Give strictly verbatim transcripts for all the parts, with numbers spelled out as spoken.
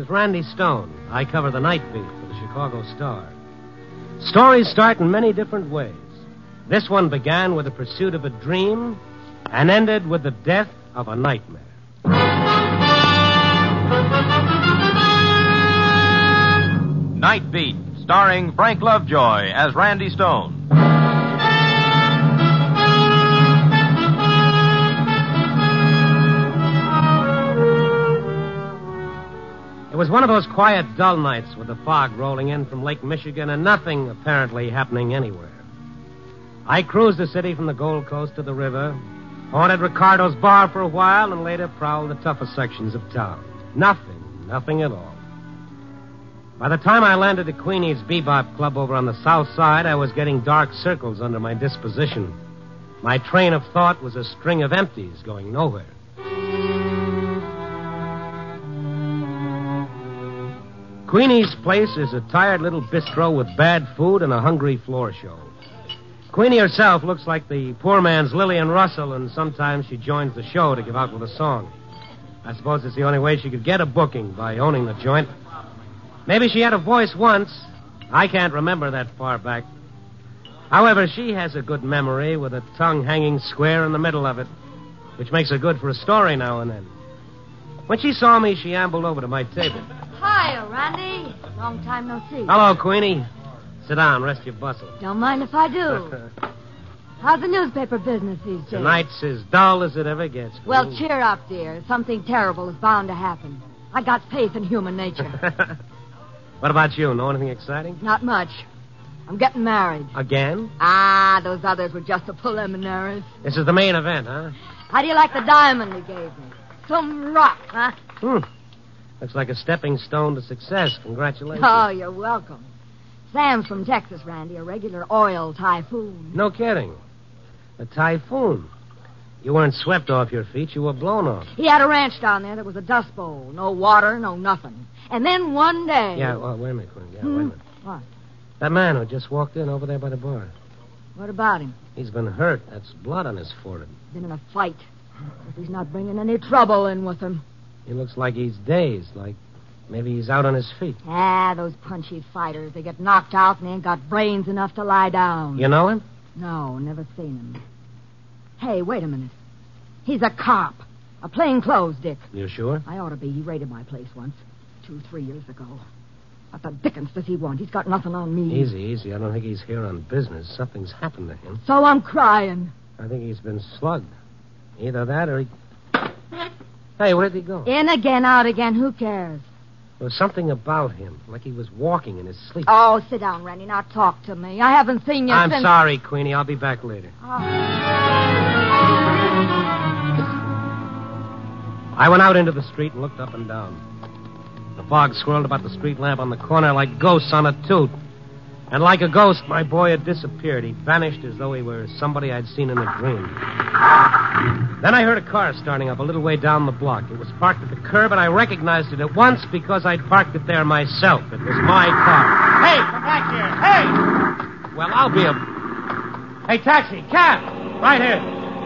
is Randy Stone. I cover the night beat for the Chicago Star. Stories start in many different ways. This one began with the pursuit of a dream and ended with the death of a nightmare. Night Beat, starring Frank Lovejoy as Randy Stone. It was one of those quiet, dull nights with the fog rolling in from Lake Michigan and nothing apparently happening anywhere. I cruised the city from the Gold Coast to the river, haunted Ricardo's bar for a while, and later prowled the toughest sections of town. Nothing, nothing at all. By the time I landed at Queenie's Bebop Club over on the south side, I was getting dark circles under my disposition. My train of thought was a string of empties going nowhere. Queenie's place is a tired little bistro with bad food and a hungry floor show. Queenie herself looks like the poor man's Lillian Russell, and sometimes she joins the show to give out with a song. I suppose it's the only way she could get a booking, by owning the joint. Maybe she had a voice once. I can't remember that far back. However, she has a good memory with a tongue hanging square in the middle of it, which makes her good for a story now and then. When she saw me, she ambled over to my table. Hi, Randy. Long time no see. Hello, Queenie. Sit down, rest your bustle. Don't mind if I do. How's the newspaper business these days? Tonight's as dull as it ever gets. Queenie. Well, cheer up, dear. Something terrible is bound to happen. I got faith in human nature. What about you? Know anything exciting? Not much. I'm getting married. Again? Ah, those others were just the preliminaries. This is the main event, huh? How do you like the diamond he gave me? Some rock, huh? Hmm. Looks like a stepping stone to success. Congratulations. Oh, you're welcome. Sam's from Texas, Randy, a regular oil typhoon. No kidding. A typhoon. You weren't swept off your feet. You were blown off. He had a ranch down there that was a dust bowl. No water, no nothing. And then one day... Yeah, well, wait a minute, Quinn. Yeah, hmm? wait a minute. What? That man who just walked in over there by the bar. What about him? He's been hurt. That's blood on his forehead. Been in a fight. If he's not bringing any trouble in with him. He looks like he's dazed, like maybe he's out on his feet. Ah, those punchy fighters. They get knocked out and they ain't got brains enough to lie down. You know him? No, never seen him. Hey, wait a minute. He's a cop. A plainclothes dick. You sure? I ought to be. He raided my place once. Two, three years ago. What the dickens does he want? He's got nothing on me. Easy, easy. I don't think he's here on business. Something's happened to him. So I'm crying. I think he's been slugged. Either that or he... Hey, where'd he go? In again, out again. Who cares? There was something about him, like he was walking in his sleep. Oh, sit down, Randy. Now talk to me. I haven't seen you I'm since... sorry, Queenie. I'll be back later. Oh. I went out into the street and looked up and down. The fog swirled about the street lamp on the corner like ghosts on a toot. And like a ghost, my boy had disappeared. He vanished as though he were somebody I'd seen in a dream. Then I heard a car starting up a little way down the block. It was parked at the curb, and I recognized it at once because I'd parked it there myself. It was my car. Hey, come back here. Hey! Well, I'll be a... Hey, taxi, cab! Right here.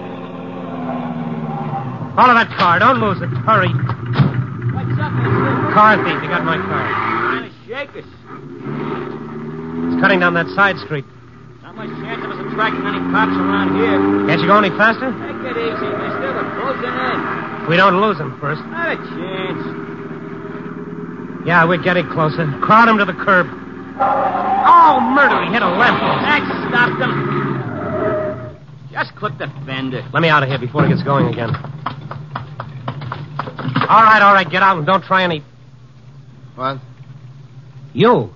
Follow that car. Don't lose it. Hurry. What's up, mister? Car thief. You got my car. Trying to shake us. It's cutting down that side street. Not much chance of us attracting any cops around here. Can't you go any faster? Take it easy, mister. We're closing in. We don't lose him first. Not a chance. Yeah, we're getting closer. Crowd him to the curb. Oh, murder. He hit a left. That stopped him. Just clip the fender. Let me out of here before he gets going again. All right, all right. Get out and don't try any... What? You.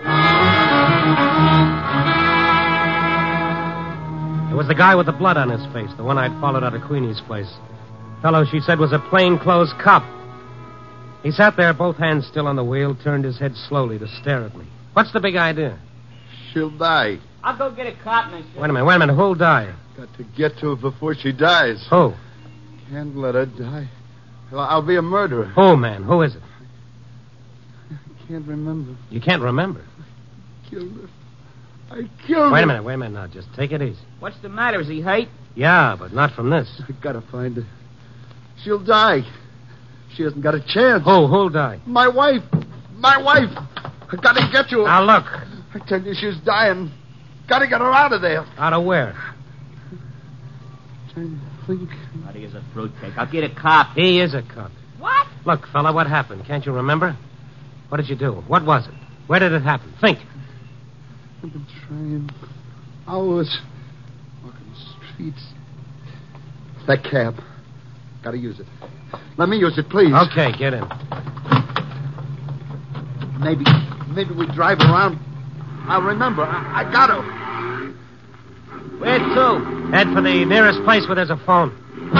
It was the guy with the blood on his face, the one I'd followed out of Queenie's place. Fellow she said was a plainclothes cop. He sat there, both hands still on the wheel, turned his head slowly to stare at me. What's the big idea? She'll die. I'll go get a cop, mister. Wait a minute, wait a minute. Who'll die? Got to get to her before she dies. Who? Can't let her die. Well, I'll be a murderer. Who, man? Who is it? I can't remember. You can't remember. I killed her. I killed her. Wait a minute, wait a minute now. Just take it easy. What's the matter? Is he hurt? Yeah, but not from this. I gotta find her. She'll die. She hasn't got a chance. Who? Who'll die? My wife. My wife. I gotta get to her. Now, look. I tell you, she's dying. Gotta get her out of there. Out of where? Trying to think. Buddy is a fruitcake. I'll get a cop. He is a cop. What? Look, fella, what happened? Can't you remember? What did you do? What was it? Where did it happen? Think. I've been trying hours. Walking the streets. That cab. Gotta use it. Let me use it, please. Okay, get in. Maybe, maybe we drive around. I'll remember. I, I gotta. Where to? Head for the nearest place where there's a phone.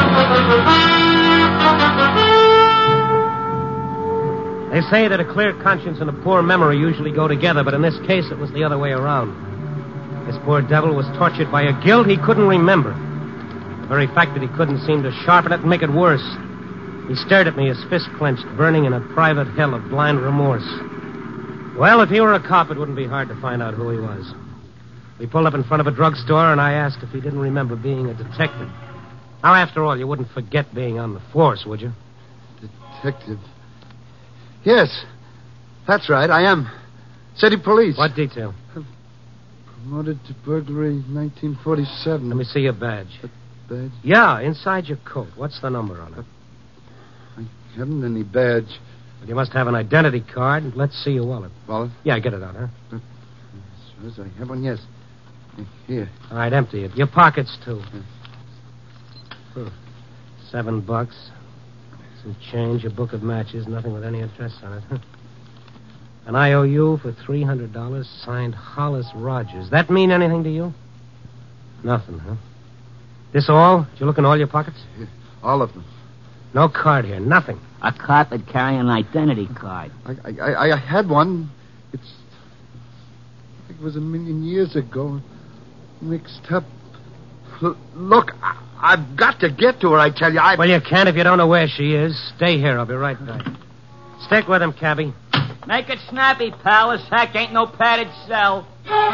They say that a clear conscience and a poor memory usually go together, but in this case it was the other way around. This poor devil was tortured by a guilt he couldn't remember. The very fact that he couldn't seem to sharpen it and make it worse. He stared at me, his fist clenched, burning in a private hell of blind remorse. Well, if he were a cop, it wouldn't be hard to find out who he was. We pulled up in front of a drugstore, and I asked if he didn't remember being a detective. Now, after all, you wouldn't forget being on the force, would you? Detective. Yes, that's right. I am. City police. What detail? Promoted to burglary nineteen forty-seven. Let me see your badge. Badge? Yeah, inside your coat. What's the number on it? I haven't any badge. Well, you must have an identity card. Let's see your wallet. Wallet? Yeah, get it out, huh? As sure as I have one, yes. Here. All right, empty it. Your pockets, too. Yes. Hmm. Seven bucks. Some change, a book of matches, nothing with any address on it. Huh? An I O U for three hundred dollars, signed Hollis Rogers. That mean anything to you? Nothing, huh? This all? Did you look in all your pockets? Yeah, all of them. No card here, nothing. A cop would carry an identity card. I, I, I had one. It's. I think it was a million years ago. Mixed up. L- look, I, I've got to get to her, I tell you. I... Well, you can't if you don't know where she is. Stay here. I'll be right back. Stick with him, cabbie. Make it snappy, pal. This hack ain't no padded cell.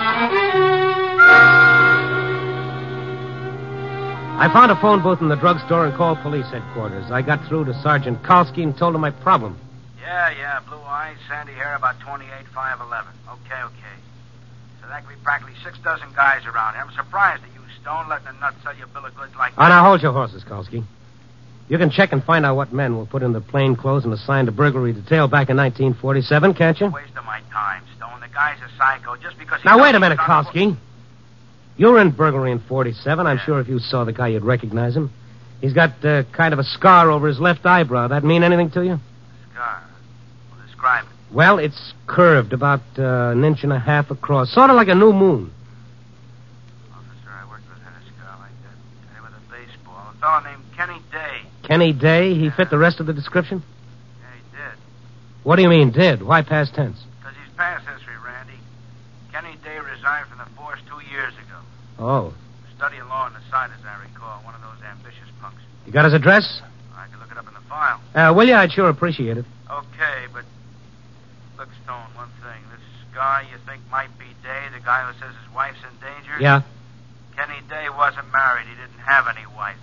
I found a phone booth in the drugstore and called police headquarters. I got through to Sergeant Kalski and told him my problem. Yeah, yeah, blue eyes, sandy hair, about twenty-eight, five eleven. Okay, okay. So that could be practically six dozen guys around here. I'm surprised at you, Stone, letting a nut sell you a bill of goods like that. Oh, now hold your horses, Kalski. You can check and find out what men were put in the plain clothes and assigned to burglary detail back in nineteen forty-seven, can't you? Waste of my time, Stone. The guy's a psycho just because he... Now, knows wait a he minute, was on the- Kalski. You were in burglary in forty-seven. I'm Yeah. sure if you saw the guy, you'd recognize him. He's got uh, kind of a scar over his left eyebrow. That mean anything to you? Scar. Well, describe it. Well, it's curved about uh, an inch and a half across, sort of like a new moon. Officer, I worked with a scar like that. Guy with a baseball. A fellow named Kenny Day. Kenny Day, he fit the rest of the description? Yeah, he did. What do you mean, did? Why past tense? Because he's past history, Randy. Kenny Day resigned from the force two years ago. Oh. Studying law on the side, as I recall. One of those ambitious punks. You got his address? I could look it up in the file. Uh, will you? I'd sure appreciate it. Okay, but look, Stone, one thing. This guy you think might be Day, the guy who says his wife's in danger? Yeah? Kenny Day wasn't married. He didn't have any wife.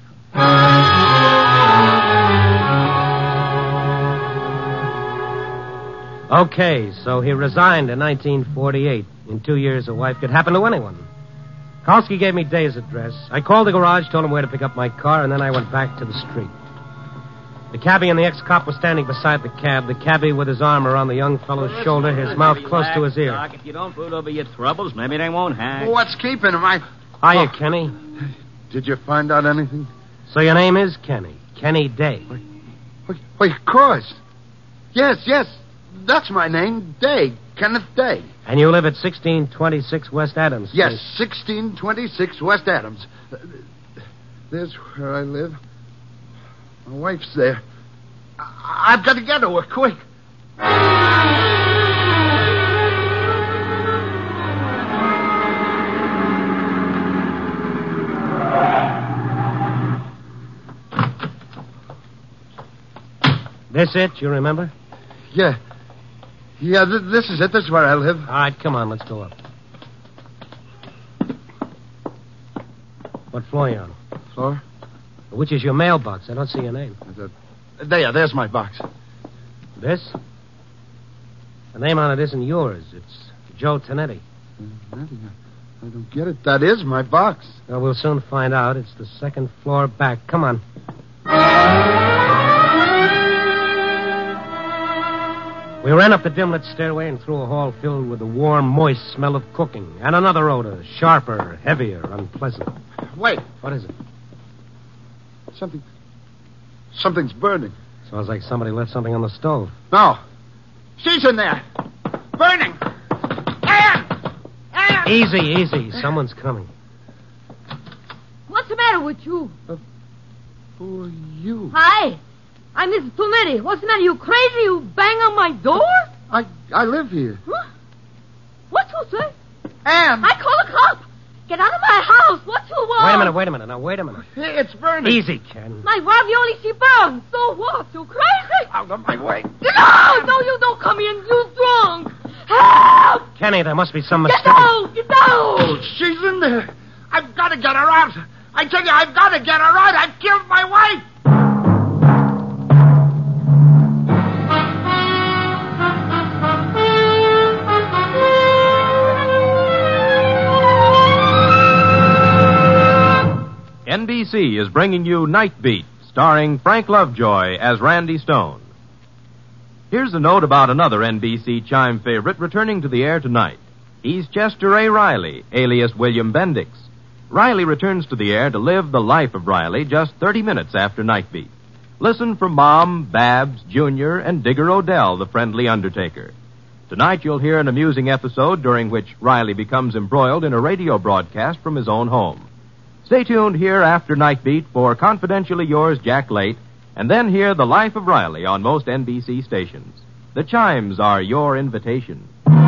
Okay, so he resigned in nineteen forty-eight. In two years, a wife could happen to anyone. Kalski gave me Day's address. I called the garage, told him where to pick up my car, and then I went back to the street. The cabbie and the ex-cop were standing beside the cab, the cabbie with his arm around the young fellow's shoulder, his mouth close to his ear. Doc, if you don't brood over your troubles, maybe they won't hack. Well, what's keeping him? I... Hiya, Oh. Kenny. Did you find out anything? So your name is Kenny. Kenny Day. Why, why, of course. Yes, yes. That's my name. Day. Kenneth Day. And you live at sixteen twenty-six West Adams Street. Yes, sixteen twenty-six West Adams. Uh, There's where I live. My wife's there. I- I've got to get to her, quick. This it, you remember? Yeah. Yeah, th- this is it. This is where I live. All right, come on, let's go up. What floor are you on? Floor? Which is your mailbox? I don't see your name. The There, there's my box. This? The name on it isn't yours. It's Joe Tonetti. Uh, I don't get it. That is my box. Well, we'll soon find out. It's the second floor back. Come on. We ran up the dim-lit stairway and through a hall filled with the warm, moist smell of cooking and another odor, sharper, heavier, unpleasant. Wait. What is it? Something... Something's burning. Smells like somebody left something on the stove. No. She's in there. Burning. Ann! Ann! Easy, easy. Someone's coming. What's the matter with you? Uh, who are you? Hi. I'm Missus Tonetti. What's the matter? You crazy? You bang on my door? I I live here. Huh? What you say? Ann! I call a cop. Get out of my house. What you want? Wait a minute, wait a minute. Now, wait a minute. It's burning. Easy, Ken. My ravioli, she burns. So what? You crazy? Out of my way. No, no, you don't come in. You drunk. Help! Kenny, there must be some mistake. Get out! Get out! Oh, she's in there. I've got to get her out. I tell you, I've got to get her out. I've killed my wife. N B C is bringing you Night Beat, starring Frank Lovejoy as Randy Stone. Here's a note about another N B C chime favorite returning to the air tonight. He's Chester A. Riley, alias William Bendix. Riley returns to the air to live the life of Riley just thirty minutes after Night Beat. Listen for Mom, Babs, Junior, and Digger Odell, the friendly undertaker. Tonight you'll hear an amusing episode during which Riley becomes embroiled in a radio broadcast from his own home. Stay tuned here after Night Beat for Confidentially Yours, Jack Late, and then hear The Life of Riley on most N B C stations. The chimes are your invitation.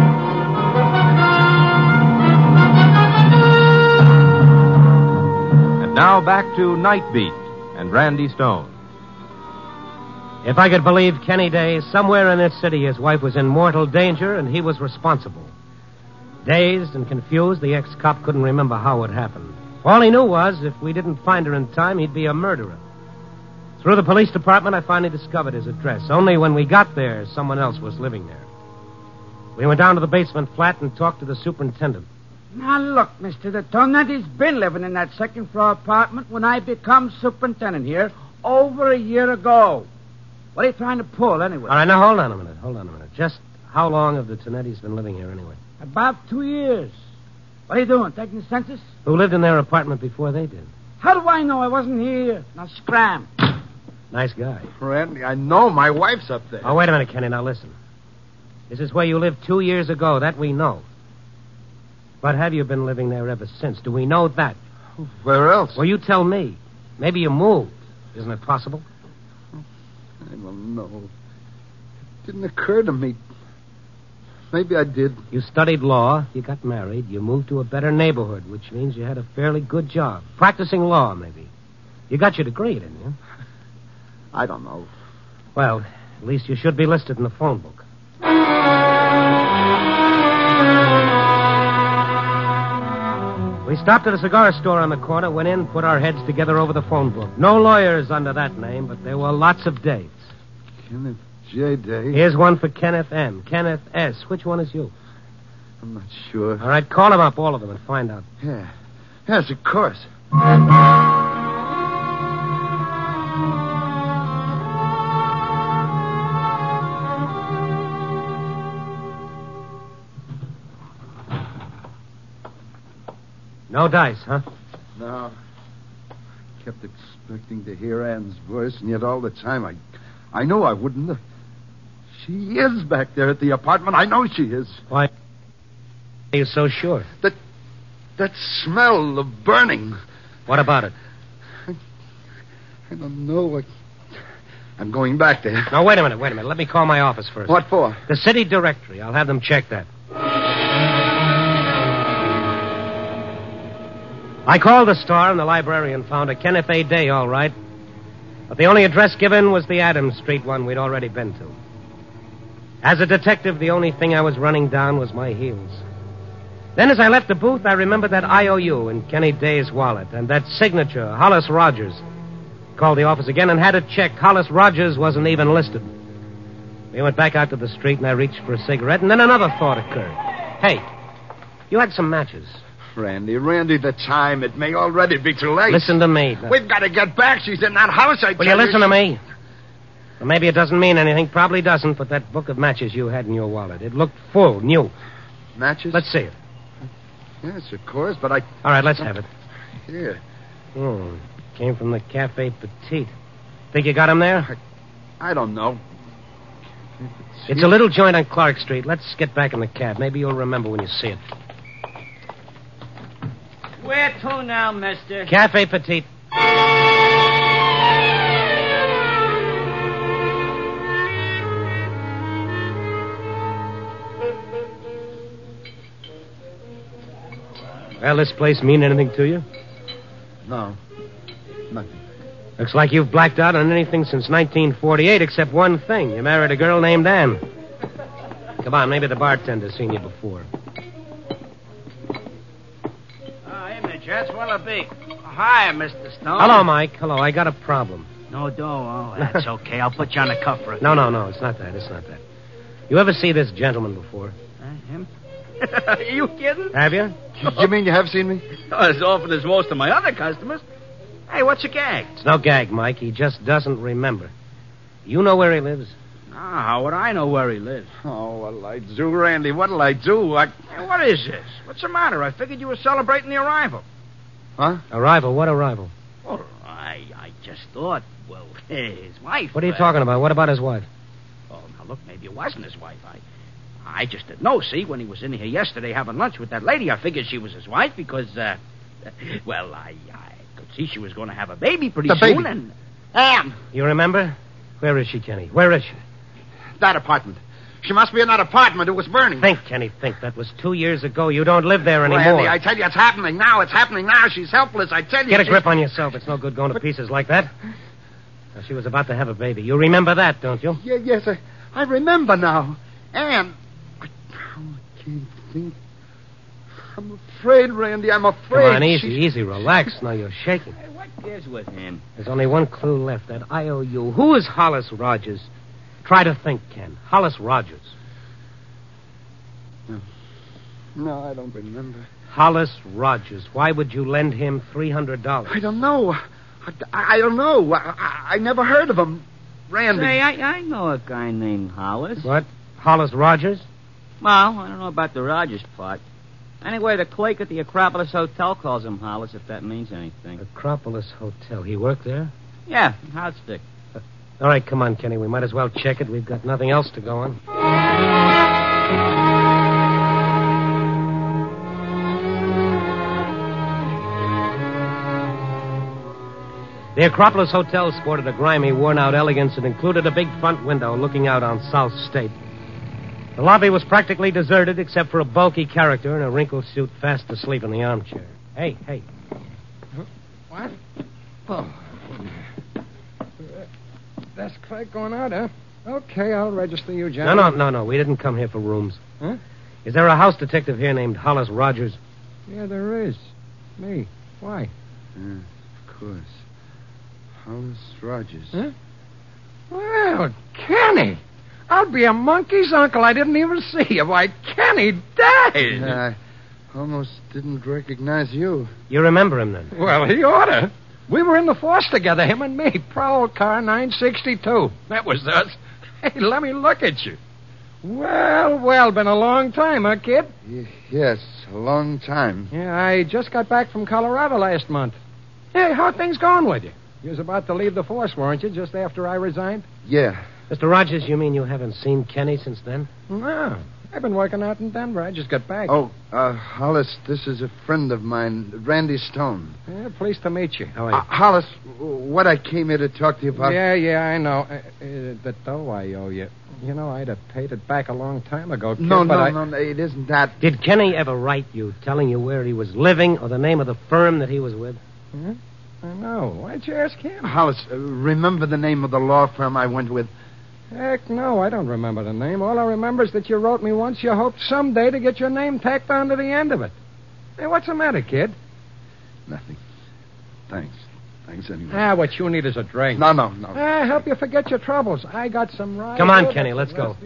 And now back to Night Beat and Randy Stone. If I could believe Kenny Day, somewhere in this city his wife was in mortal danger and he was responsible. Dazed and confused, the ex-cop couldn't remember how it happened. All he knew was, if we didn't find her in time, he'd be a murderer. Through the police department, I finally discovered his address. Only when we got there, someone else was living there. We went down to the basement flat and talked to the superintendent. Now, look, Mister The Tonetti's been living in that second-floor apartment when I become superintendent here over a year ago. What are you trying to pull, anyway? All right, now, hold on a minute. Hold on a minute. Just how long have the Tonettis been living here, anyway? About two years. What are you doing, taking the census? Who lived in their apartment before they did? How do I know I wasn't here? Now, scram. Nice guy. Randy, I know my wife's up there. Oh, wait a minute, Kenny. Now, listen. This is where you lived two years ago. That we know. But have you been living there ever since? Do we know that? Where else? Well, you tell me. Maybe you moved. Isn't it possible? I don't know. It didn't occur to me. Maybe I did. You studied law, you got married, you moved to a better neighborhood, which means you had a fairly good job. Practicing law, maybe. You got your degree, didn't you? I don't know. Well, at least you should be listed in the phone book. We stopped at a cigar store on the corner, went in, put our heads together over the phone book. No lawyers under that name, but there were lots of dates. Kenneth J. Day. Here's one for Kenneth M. Kenneth S. Which one is you? I'm not sure. All right, call them up, all of them, and find out. Yeah. Yes, of course. No dice, huh? No. I kept expecting to hear Ann's voice, and yet all the time I I knew I wouldn't. She is back there at the apartment. I know she is. Why are you so sure? That that smell of burning. What about it? I, I don't know. I, I'm going back there. Now, wait a minute, wait a minute. Let me call my office first. What for? The city directory. I'll have them check that. I called the store, and the librarian found a Kenneth A. Day, all right. But the only address given was the Adams Street one we'd already been to. As a detective, the only thing I was running down was my heels. Then as I left the booth, I remembered that I O U in Kenny Day's wallet and that signature, Hollis Rogers. Called the office again and had it checked. Hollis Rogers wasn't even listed. We went back out to the street, and I reached for a cigarette, and then another thought occurred. Hey, you had some matches. Randy, Randy, the time. It may already be too late. Listen to me. We've got to get back. She's in that house, I Will tell you listen you. to me? Well, maybe it doesn't mean anything. Probably doesn't, but that book of matches you had in your wallet, it looked full, new. Matches? Let's see it. Yes, of course, but I... All right, let's have it. Here. Hmm. Came from the Cafe Petite. Think you got him there? I don't know. It's a little joint on Clark Street. Let's get back in the cab. Maybe you'll remember when you see it. Where to now, mister? Cafe Petite. Well, this place mean anything to you? No. Nothing. Looks like you've blacked out on anything since nineteen forty-eight, except one thing. You married a girl named Ann. Come on, maybe the bartender's seen you before. Oh, hey, Mitch, that's well big. Hi, Mister Stone. Hello, Mike. Hello. I got a problem. No, do. Oh, that's okay. I'll put you on the cuff for a No, no, no. It's not that. It's not that. You ever see this gentleman before? Uh, him? Are you kidding? Have you? You mean you have seen me? Oh, as often as most of my other customers. Hey, what's your gag? It's no gag, Mike. He just doesn't remember. You know where he lives? Ah, how would I know where he lives? Oh, what'll I do, Randy? What'll I do? I... Hey, what is this? What's the matter? I figured you were celebrating the arrival. Huh? Arrival? What arrival? Well, I, I just thought, well, his wife. What are you uh, talking about? What about his wife? Oh, now, look, maybe it wasn't his wife. I I just didn't know. See, when he was in here yesterday having lunch with that lady, I figured she was his wife because, uh, well, I, I could see she was going to have a baby pretty The soon. baby. And Ann, You remember? Where is she, Kenny? Where is she? That apartment. She must be in that apartment. It was burning. Think, Kenny, think. That was two years ago. You don't live there anymore. Randy, I tell you, it's happening now. It's happening now. She's helpless. I tell you. Get a she's- grip on yourself. It's no good going to pieces like that. Now, she was about to have a baby. You remember that, don't you? Yeah, yes, I, I remember now. Ann, I, I can't think. I'm afraid, Randy. I'm afraid. Come on, easy, She's- easy. Relax. Now you're shaking. hey, what is with him? There's only one clue left. That I O U. Who is Hollis Rogers? Try to think, Ken. Hollis Rogers. No, I don't remember. Hollis Rogers. Why would you lend him three hundred dollars? I don't know. I, I, I don't know. I, I, I never heard of him. Randy. Say, I, I know a guy named Hollis. What? Hollis Rogers? Well, I don't know about the Rogers part. Anyway, the clerk at the Acropolis Hotel calls him Hollis, if that means anything. Acropolis Hotel. He worked there? Yeah, hot stick. All right, come on, Kenny. We might as well check it. We've got nothing else to go on. The Acropolis Hotel sported a grimy, worn-out elegance and included a big front window looking out on South State. The lobby was practically deserted except for a bulky character in a wrinkled suit fast asleep in the armchair. Hey, hey. What? Oh. Desk clerk going out, huh? Okay, I'll register you, No, John. no, no, no. We didn't come here for rooms. Huh? Is there a house detective here named Hollis Rogers? Yeah, there is. Me. Why? Yeah, of course. Hollis Rogers. Huh? Well, Kenny. I'll be a monkey's uncle. I didn't even see you. Why, Kenny died. I almost didn't recognize you. You remember him then? Well, he oughta. We were in the force together, him and me. Prowl car nine sixty-two. That was us. Hey, let me look at you. Well, well, been a long time, huh, kid? Y- yes, a long time. Yeah, I just got back from Colorado last month. Hey, how are things going with you? You was about to leave the force, weren't you, just after I resigned? Yeah. Mister Rogers, you mean you haven't seen Kenny since then? No. I've been working out in Denver. I just got back. Oh, uh, Hollis, this is a friend of mine, Randy Stone. Yeah, pleased to meet you. How are Uh, you? Hollis, what I came here to talk to you about... Yeah, yeah, I know. Uh, uh, the dough I owe you. You know, I'd have paid it back a long time ago, kid, No, but no, I... no, no, it isn't that. Did Kenny ever write you telling you where he was living or the name of the firm that he was with? Huh? I know. Why'd you ask him? Hollis, uh, remember the name of the law firm I went with? Heck, no, I don't remember the name. All I remember is that you wrote me once you hoped someday to get your name tacked onto the end of it. Hey, what's the matter, kid? Nothing. Thanks. Thanks anyway. Ah, what you need is a drink. No, no, no. Ah, help you forget your troubles. I got some right. Come on, Kenny, let's go.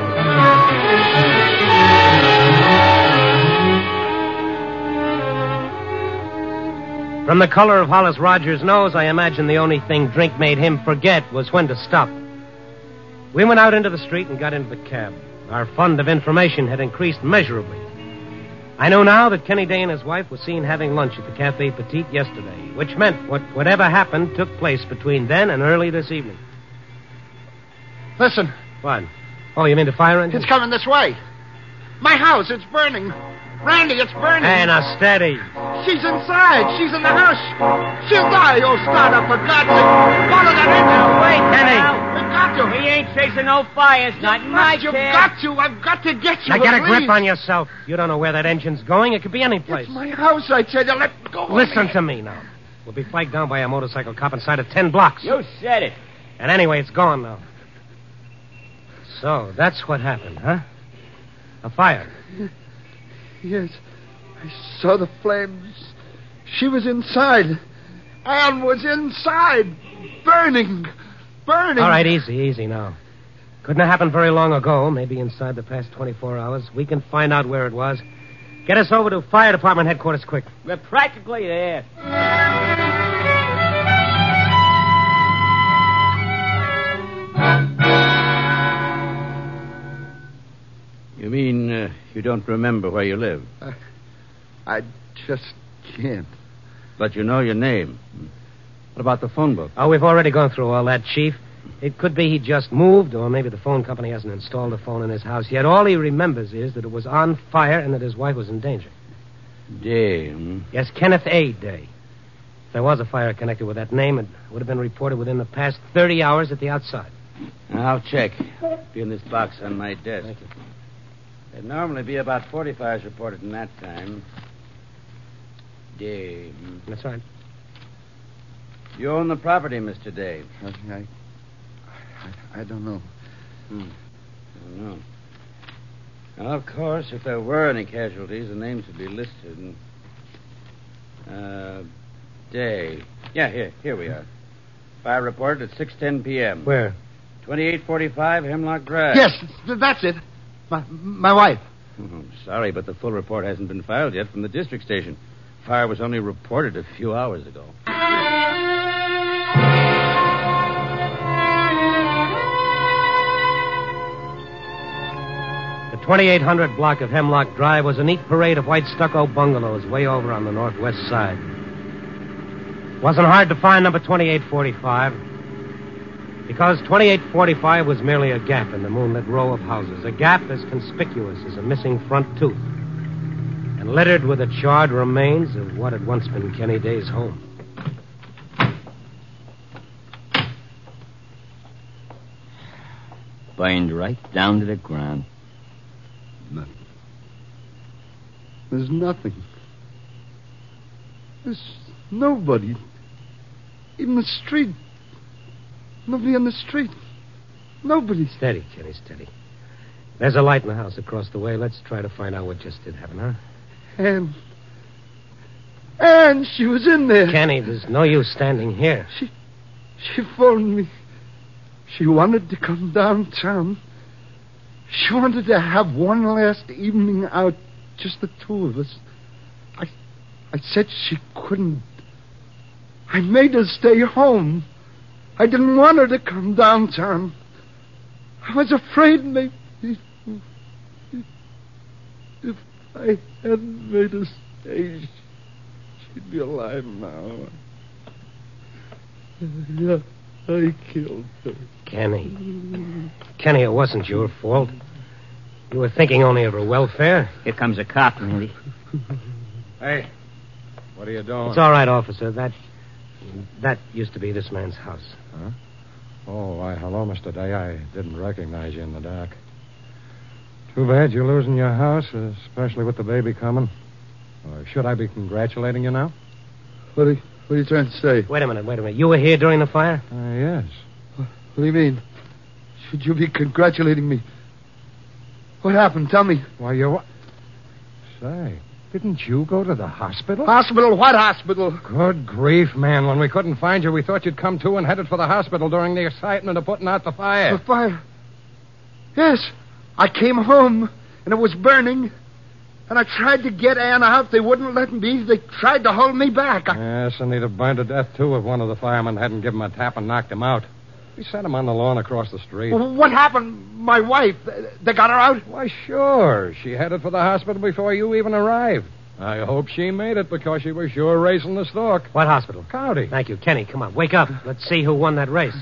From the color of Hollis Rogers' nose, I imagine the only thing drink made him forget was when to stop. We went out into the street and got into the cab. Our fund of information had increased measurably. I know now that Kenny Day and his wife were seen having lunch at the Cafe Petite yesterday, which meant what, whatever happened took place between then and early this evening. Listen. What? Oh, you mean the fire engine? It's coming this way. My house, it's burning. Randy, it's burning. Hey, now steady. She's inside. She's in the house. She'll die. Oh, start up, for God's sake. Follow that engine. Wait, Kenny. We've got to. We ain't chasing no fires, not in my You've cab. got to. I've got to get you. Now get a please. grip on yourself. You don't know where that engine's going. It could be any place. It's my house, I tell you. Let go of Listen me. to me now. We'll be flagged down by a motorcycle cop inside of ten blocks. You said it. And anyway, it's gone now. So, that's what happened, huh? A fire. Yes. I saw the flames. She was inside. Anne was inside. Burning. Burning. All right, easy, easy now. Couldn't have happened very long ago, maybe inside the past twenty-four hours. We can find out where it was. Get us over to fire department headquarters quick. We're practically there. You mean uh, you don't remember where you live? I, I just can't. But you know your name. What about the phone book? Oh, we've already gone through all that, Chief. It could be he just moved, or maybe the phone company hasn't installed a phone in his house yet. All he remembers is that it was on fire and that his wife was in danger. Day. Hmm? Yes, Kenneth A. Day. If there was a fire connected with that name, it would have been reported within the past thirty hours at the outside. I'll check. Be in this box on my desk. Thank you. There'd normally be about forty fires reported in that time. Day. Hmm. That's right. You own the property, Mister Day. I, I, I don't know. Hmm. I don't know. Well, of course, if there were any casualties, the names would be listed. And, uh, Day. Yeah, here. Here we are. Fire reported at six ten p.m. Where? twenty-eight forty-five Hemlock Drive. Yes, that's it. My, my wife. Oh, sorry, but the full report hasn't been filed yet from the district station. Fire was only reported a few hours ago. The twenty-eight hundred block of Hemlock Drive was a neat parade of white stucco bungalows way over on the northwest side. Wasn't hard to find number twenty-eight forty-five, because twenty-eight forty-five was merely a gap in the moonlit row of houses, a gap as conspicuous as a missing front tooth, and littered with the charred remains of what had once been Kenny Day's home. Burned right down to the ground. Nothing. There's nothing. There's nobody. Even the street. Nobody on the street. Nobody. Steady, Kenny, steady. There's a light in the house across the way. Let's try to find out what just did happen, huh? And... And she was in there. Kenny, there's no use standing here. She... She phoned me. She wanted to come downtown. She wanted to have one last evening out, just the two of us. I... I said she couldn't. I made her stay home. I didn't want her to come downtown. I was afraid maybe... If I hadn't made her stay, she'd be alive now. Yeah, I killed her. Kenny. Kenny, it wasn't your fault. You were thinking only of her welfare. Here comes a cop, Randy. Hey, what are you doing? It's all right, officer. That... That used to be this man's house. Huh? Oh, why, hello, Mister Day. I didn't recognize you in the dark. Too bad you're losing your house, especially with the baby coming. Or should I be congratulating you now? What are, what are you trying to say? Wait a minute, wait a minute. You were here during the fire? Uh, yes. What do you mean? Should you be congratulating me? What happened? Tell me. Why, you... Say, Didn't you go to the hospital? Hospital? What hospital? Good grief, man. When we couldn't find you, we thought you'd come to and headed for the hospital during the excitement of putting out the fire. The fire? Yes. I came home, and it was burning. And I tried to get Ann out. They wouldn't let me. They tried to hold me back. I... Yes, and he'd have burned to death, too, if one of the firemen hadn't given him a tap and knocked him out. We sent him on the lawn across the street. Well, what happened? My wife, they got her out? Why, sure. She headed for the hospital before you even arrived. I hope she made it because she was sure racing the stalk. What hospital? County. Thank you. Kenny, come on. Wake up. Let's see who won that race.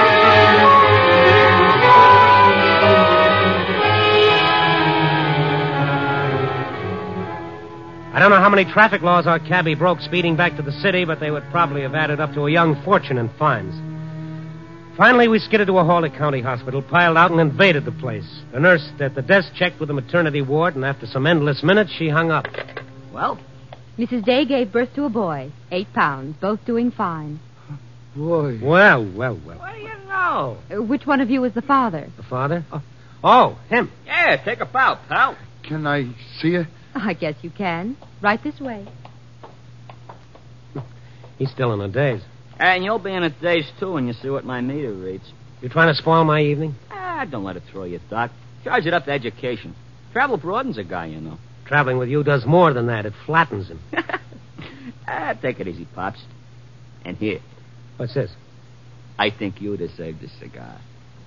I don't know how many traffic laws our cabbie broke speeding back to the city, but they would probably have added up to a young fortune in fines. Finally, we skidded to a Hawley County hospital, piled out, and invaded the place. The nurse at the desk checked with the maternity ward, and after some endless minutes, she hung up. Well? Missus Day gave birth to a boy, eight pounds, both doing fine. Boy. Well, well, well. What do you know? Uh, which one of you is the father? The father? Oh, oh him. Yeah, take a bow, pal. Can I see her? I guess you can. Right this way. He's still in a daze. And you'll be in a daze, too, when you see what my meter reads. You trying to spoil my evening? Ah, don't let it throw you, Doc. Charge it up to education. Travel broadens a guy, you know. Traveling with you does more than that. It flattens him. ah, take it easy, Pops. And here. What's this? I think you deserve the cigar.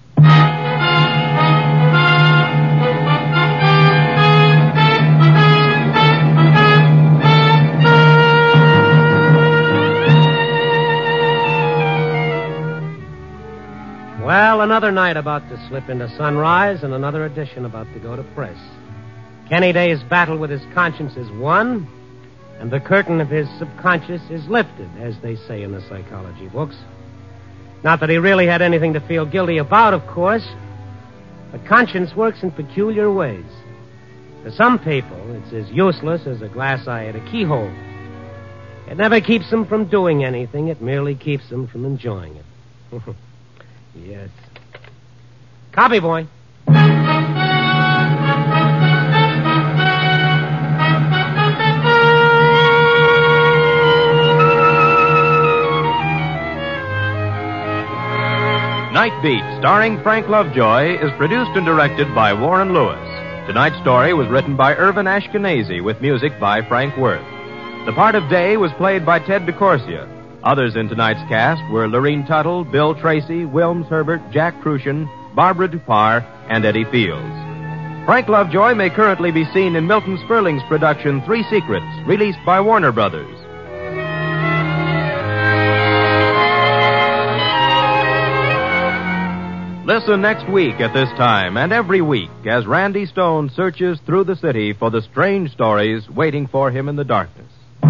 Well, another night about to slip into sunrise and another edition about to go to press. Kenny Day's battle with his conscience is won, and the curtain of his subconscious is lifted, as they say in the psychology books. Not that he really had anything to feel guilty about, of course, but conscience works in peculiar ways. To some people, it's as useless as a glass eye at a keyhole. It never keeps them from doing anything. It merely keeps them from enjoying it. Yes. Copy, boy. Night Beat, starring Frank Lovejoy, is produced and directed by Warren Lewis. Tonight's story was written by Irvin Ashkenazi with music by Frank Worth. The part of Day was played by Ted DeCorsia. Others in tonight's cast were Lorene Tuttle, Bill Tracy, Wilms Herbert, Jack Crucian, Barbara Dupar, and Eddie Fields. Frank Lovejoy may currently be seen in Milton Sperling's production Three Secrets, released by Warner Brothers. Listen next week at this time and every week as Randy Stone searches through the city for the strange stories waiting for him in the darkness.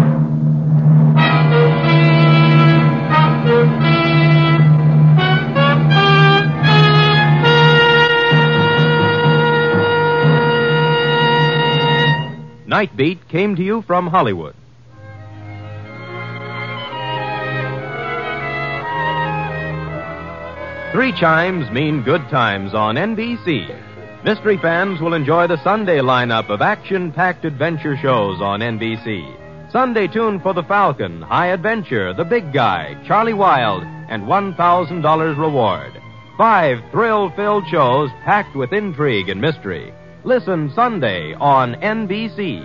Night Beat came to you from Hollywood. Three chimes mean good times on N B C. Mystery fans will enjoy the Sunday lineup of action-packed adventure shows on N B C. Sunday tune for The Falcon, High Adventure, The Big Guy, Charlie Wilde, and one thousand dollars reward. Five thrill-filled shows packed with intrigue and mystery. Listen Sunday on N B C.